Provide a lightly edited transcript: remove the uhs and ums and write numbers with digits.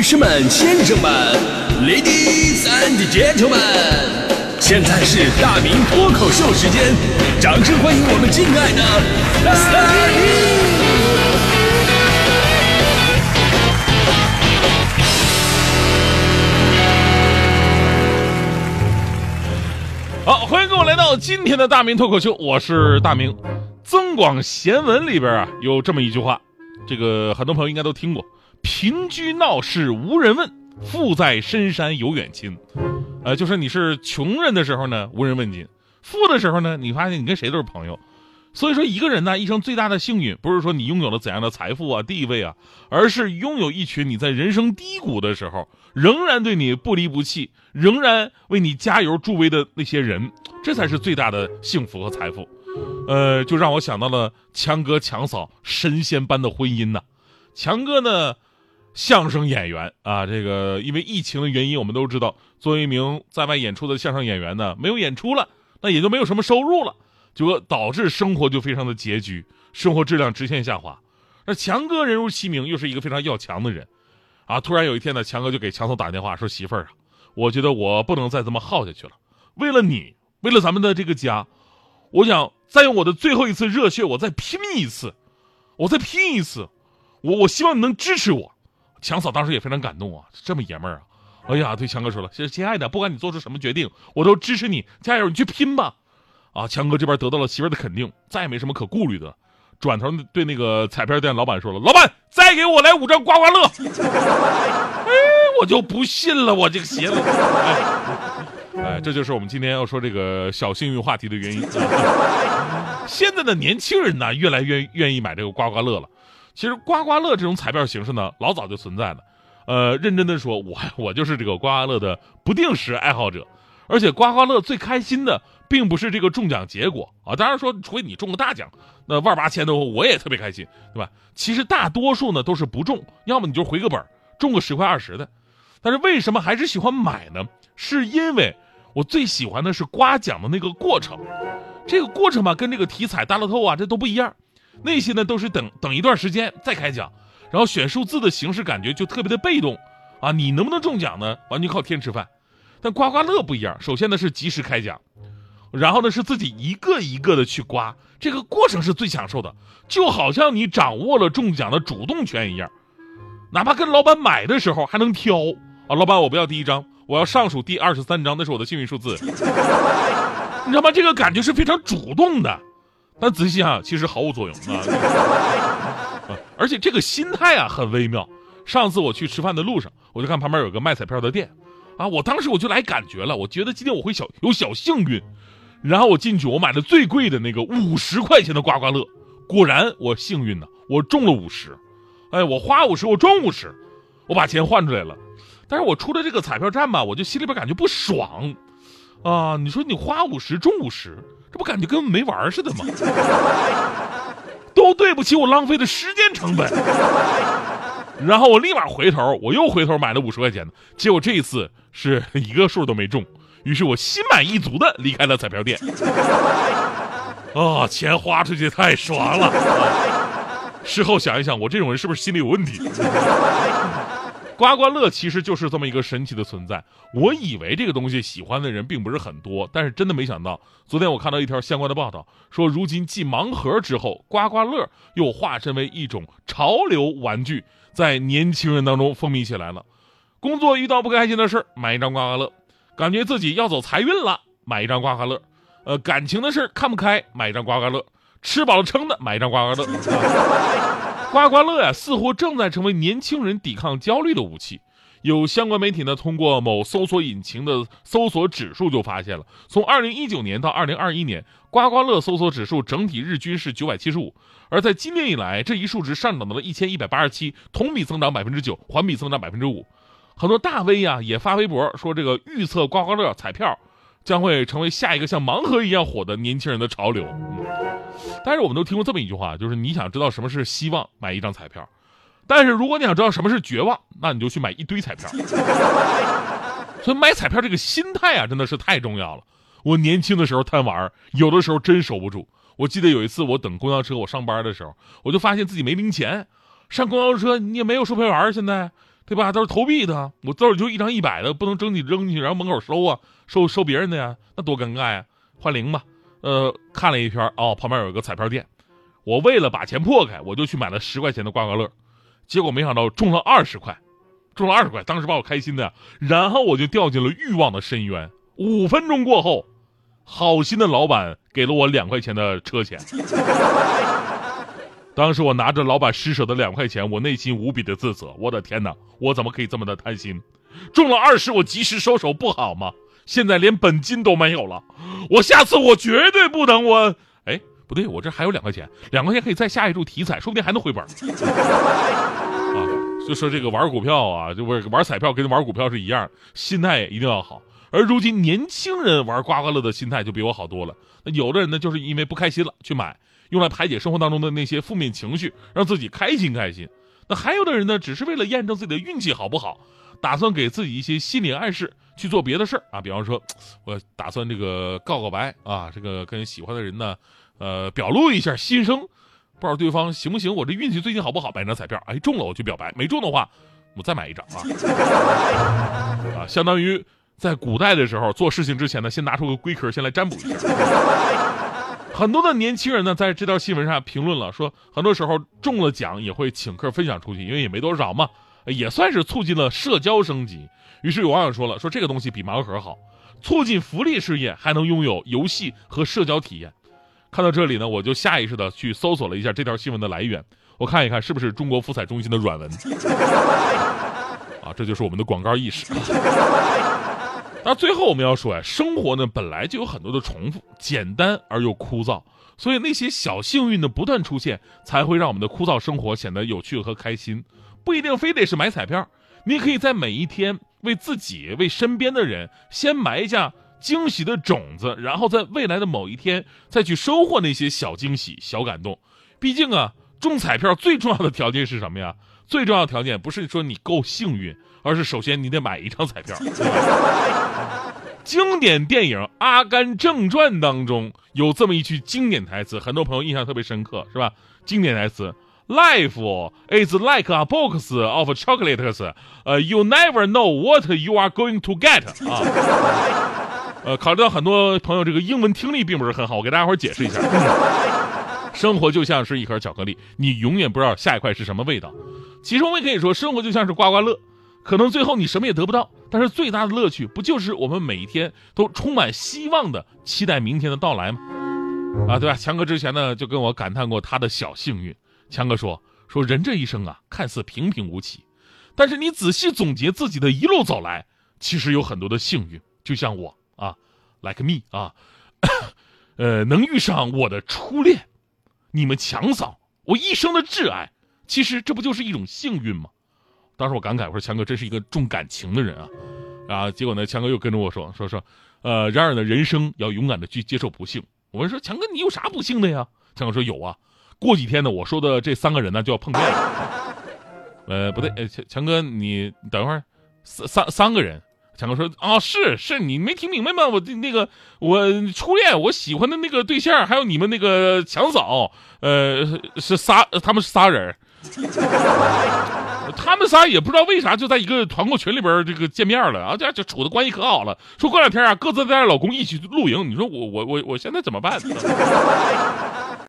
士们、先生们 ，Ladies and Gentlemen， 现在是大明脱口秀时间，掌声欢迎我们敬爱的大明！ 好，欢迎各位来到今天的大明脱口秀，我是大明。增广贤文里边啊有这么一句话，这个很多朋友应该都听过：贫居闹市无人问，富在深山有远亲。就是你是穷人的时候呢，无人问津；富的时候呢，你发现你跟谁都是朋友。所以说，一个人呢，一生最大的幸运，不是说你拥有了怎样的财富啊、地位啊，而是拥有一群你在人生低谷的时候，仍然对你不离不弃，仍然为你加油助威的那些人，这才是最大的幸福和财富。就让我想到了强哥强嫂神仙般的婚姻呐。强哥呢，相声演员啊，这个因为疫情的原因，我们都知道，作为一名在外演出的相声演员呢，没有演出了，那也就没有什么收入了。结果导致生活就非常的拮据，生活质量直线下滑。那强哥人如其名，又是一个非常要强的人啊。突然有一天呢，强哥就给强嫂打电话说：“媳妇儿啊，我觉得我不能再这么耗下去了。为了你，为了咱们的这个家，我想再用我的最后一次热血，我再拼一次，我希望你能支持我。”强嫂当时也非常感动啊，这么爷们儿啊！哎呀，对强哥说了：“亲爱的，不管你做出什么决定，我都支持你，加油，你去拼吧。”啊，强哥这边得到了媳妇儿的肯定，再也没什么可顾虑的，转头对那个彩票店老板说了：“老板，再给我来5张刮刮乐。”哎，我就不信了，我这个邪了。这就是我们今天要说这个小幸运话题的原因。现在的年轻人呢，越来越愿意买这个刮刮乐了。其实刮刮乐这种彩票形式呢，老早就存在了。认真的说，我就是这个刮刮乐的不定时爱好者。而且刮刮乐最开心的并不是这个中奖结果啊，当然说除非你中个大奖，那万八千的我也特别开心，对吧？其实大多数呢都是不中，要么你就回个本，中个10块20的。但是为什么还是喜欢买呢？是因为我最喜欢的是刮奖的那个过程，这个过程吧跟这个体彩大乐透啊这都不一样，那些呢都是等一段时间再开奖，然后选数字的形式感觉就特别的被动啊，你能不能中奖呢？完全靠天吃饭。但刮刮乐不一样，首先呢是及时开奖，然后呢是自己一个一个的去刮，这个过程是最享受的，就好像你掌握了中奖的主动权一样。哪怕跟老板买的时候还能挑啊，老板我不要第1张，我要上数第23张，那是我的幸运数字。你知道吗？这个感觉是非常主动的，但仔细想想其实毫无作用啊。而且这个心态啊很微妙。上次我去吃饭的路上，我就看旁边有个卖彩票的店。啊！我当时我就来感觉了，我觉得今天我会有小幸运，然后我进去，我买了最贵的那个50块钱的刮刮乐，果然我幸运呢，我中了50，哎，我花50，我中50，我把钱换出来了，但是我出了这个彩票站吧，我就心里边感觉不爽啊！你说你花50中50，这不感觉跟没玩似的吗？都对不起我浪费的时间成本。然后我立马我又回头买了50块钱的，结果这一次是一个数都没中，于是我心满意足的离开了彩票店。钱花出去太爽了。事后想一想，我这种人是不是心里有问题？刮刮乐其实就是这么一个神奇的存在，我以为这个东西喜欢的人并不是很多，但是真的没想到，昨天我看到一条相关的报道，说如今继盲盒之后，刮刮乐又化身为一种潮流玩具，在年轻人当中风靡起来了。工作遇到不开心的事，买一张刮刮乐；感觉自己要走财运了，买一张刮刮乐；感情的事看不开，买一张刮刮乐；吃饱了撑的，买一张刮刮乐。刮刮乐呀，似乎正在成为年轻人抵抗焦虑的武器。有相关媒体呢，通过某搜索引擎的搜索指数就发现了，从2019年到2021年，刮刮乐搜索指数整体日均是975，而在今年以来，这一数值上涨到了1187，同比增长9%，环比增长5%。很多大 V 啊也发微博说，这个预测刮刮乐彩票将会成为下一个像盲盒一样火的年轻人的潮流。但是我们都听过这么一句话，就是你想知道什么是希望，买一张彩票；但是如果你想知道什么是绝望，那你就去买一堆彩票。所以买彩票这个心态啊，真的是太重要了。我年轻的时候贪玩，有的时候真守不住。我记得有一次我等公交车，我上班的时候，我就发现自己没零钱，上公交车你也没有售票员，现在对吧？都是投币的，我兜里就一张100的，不能整体扔进去，然后门口收啊，收别人的呀，那多尴尬呀！换零吧。看了一圈，旁边有一个彩票店，我为了把钱破开，我就去买了10块钱的刮刮乐，结果没想到中了20块，当时把我开心的，然后我就掉进了欲望的深渊。5分钟过后，好心的老板给了我2块钱的车钱。当时我拿着老板施舍的2块钱，我内心无比的自责。我的天哪，我怎么可以这么的贪心？中了20，我及时收手不好吗？现在连本金都没有了，下次我绝对不能不对，我这还有2块钱，2块钱可以再下一注体彩，说不定还能回本。就说这个玩股票啊，就不是玩彩票，跟玩股票是一样，心态一定要好。而如今年轻人玩刮刮乐的心态就比我好多了。那有的人呢，就是因为不开心了去买，用来排解生活当中的那些负面情绪，让自己开心。那还有的人呢，只是为了验证自己的运气好不好，打算给自己一些心理暗示，去做别的事儿啊。比方说，我打算这个告白啊，这个跟喜欢的人呢，表露一下心声，不知道对方行不行，我这运气最近好不好？买张彩票，中了我去表白，没中的话，我再买一张啊。相当于在古代的时候做事情之前呢，先拿出个龟壳先来占卜一下。很多的年轻人呢，在这条新闻上评论了，说很多时候中了奖也会请客分享出去，因为也没多少嘛，也算是促进了社交升级。于是有网友说了，说这个东西比盲盒好，促进福利事业，还能拥有游戏和社交体验。看到这里呢，我就下意识的去搜索了一下这条新闻的来源，我看一看是不是中国福彩中心的软文啊，这就是我们的广告意识。那最后我们要说生活呢本来就有很多的重复，简单而又枯燥，所以那些小幸运的不断出现，才会让我们的枯燥生活显得有趣和开心。不一定非得是买彩票，你可以在每一天为自己、为身边的人先埋下惊喜的种子，然后在未来的某一天再去收获那些小惊喜、小感动。毕竟啊，中彩票最重要的条件是什么呀？最重要的条件不是说你够幸运，而是首先你得买一张彩票。经典电影《阿甘正传》当中有这么一句经典台词，很多朋友印象特别深刻，是吧？经典台词 ：Life is like a box of chocolates. You never know what you are going to get. 考虑到很多朋友这个英文听力并不是很好，我给大家伙解释一下。生活就像是一盒巧克力，你永远不知道下一块是什么味道。其实我们也可以说，生活就像是刮刮乐，可能最后你什么也得不到，但是最大的乐趣不就是我们每一天都充满希望的期待明天的到来吗？对吧？强哥之前呢就跟我感叹过他的小幸运。强哥说人这一生啊，看似平平无奇，但是你仔细总结自己的一路走来，其实有很多的幸运。就像我like me 能遇上我的初恋，你们强嫂，我一生的挚爱，其实这不就是一种幸运吗？当时我感慨，我说强哥真是一个重感情的人啊！结果呢，强哥又跟着我说，然而呢，人生要勇敢的去接受不幸。我说强哥，你有啥不幸的呀？强哥说有啊，过几天呢，我说的这3个人呢就要碰面了。不对，强哥你等一会儿，3个人。强哥说是你没听明白吗？我初恋，我喜欢的那个对象，还有你们那个强嫂，他们是仨人。他们仨也不知道为啥就在一个团购群里边这个见面了啊，这处的关系可好了。说过2天啊，各自带着老公一起露营。你说我现在怎么办？